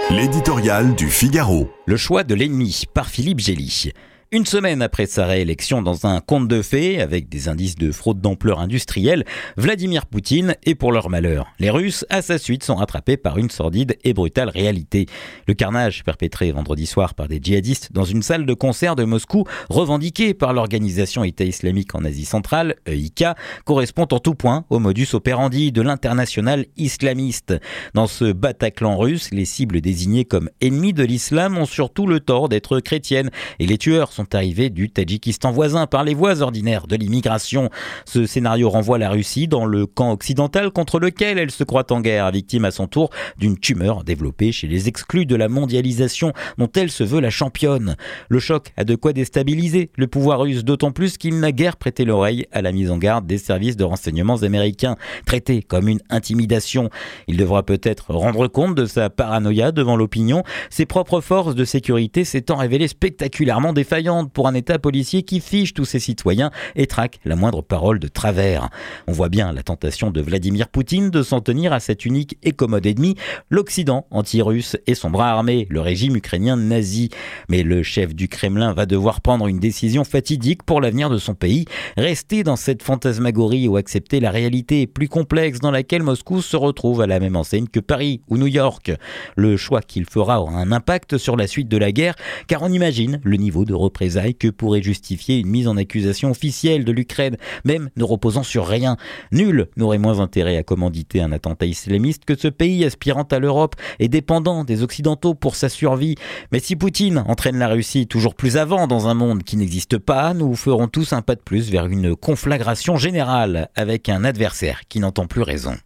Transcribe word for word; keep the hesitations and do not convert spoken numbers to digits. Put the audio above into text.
L'éditorial du Figaro. Le choix de l'ennemi par Philippe Gély. Une semaine après sa réélection dans un conte de fées, avec des indices de fraude d'ampleur industrielle, Vladimir Poutine est pour leur malheur. Les Russes, à sa suite, sont rattrapés par une sordide et brutale réalité. Le carnage perpétré vendredi soir par des djihadistes dans une salle de concert de Moscou, revendiquée par l'organisation État islamique en Asie centrale, E I K, correspond en tout point au modus operandi de l'international islamiste. Dans ce Bataclan russe, les cibles désignées comme ennemis de l'islam ont surtout le tort d'être chrétiennes, et les tueurs sont arrivés du Tadjikistan voisin par les voies ordinaires de l'immigration. Ce scénario renvoie la Russie dans le camp occidental contre lequel elle se croit en guerre, victime à son tour d'une tumeur développée chez les exclus de la mondialisation dont elle se veut la championne. Le choc a de quoi déstabiliser le pouvoir russe, d'autant plus qu'il n'a guère prêté l'oreille à la mise en garde des services de renseignements américains, traités comme une intimidation. Il devra peut-être rendre compte de sa paranoïa devant l'opinion, ses propres forces de sécurité s'étant révélées spectaculairement défaillantes pour un État policier qui fiche tous ses citoyens et traque la moindre parole de travers. On voit bien la tentation de Vladimir Poutine de s'en tenir à cet unique et commode ennemi, l'Occident anti-russe et son bras armé, le régime ukrainien nazi. Mais le chef du Kremlin va devoir prendre une décision fatidique pour l'avenir de son pays, rester dans cette fantasmagorie ou accepter la réalité plus complexe dans laquelle Moscou se retrouve à la même enseigne que Paris ou New York. Le choix qu'il fera aura un impact sur la suite de la guerre, car on imagine le niveau de représailles que pourrait justifier une mise en accusation officielle de l'Ukraine, même ne reposant sur rien. Nul n'aurait moins intérêt à commanditer un attentat islamiste que ce pays aspirant à l'Europe et dépendant des Occidentaux pour sa survie. Mais si Poutine entraîne la Russie toujours plus avant dans un monde qui n'existe pas, nous ferons tous un pas de plus vers une conflagration générale avec un adversaire qui n'entend plus raison.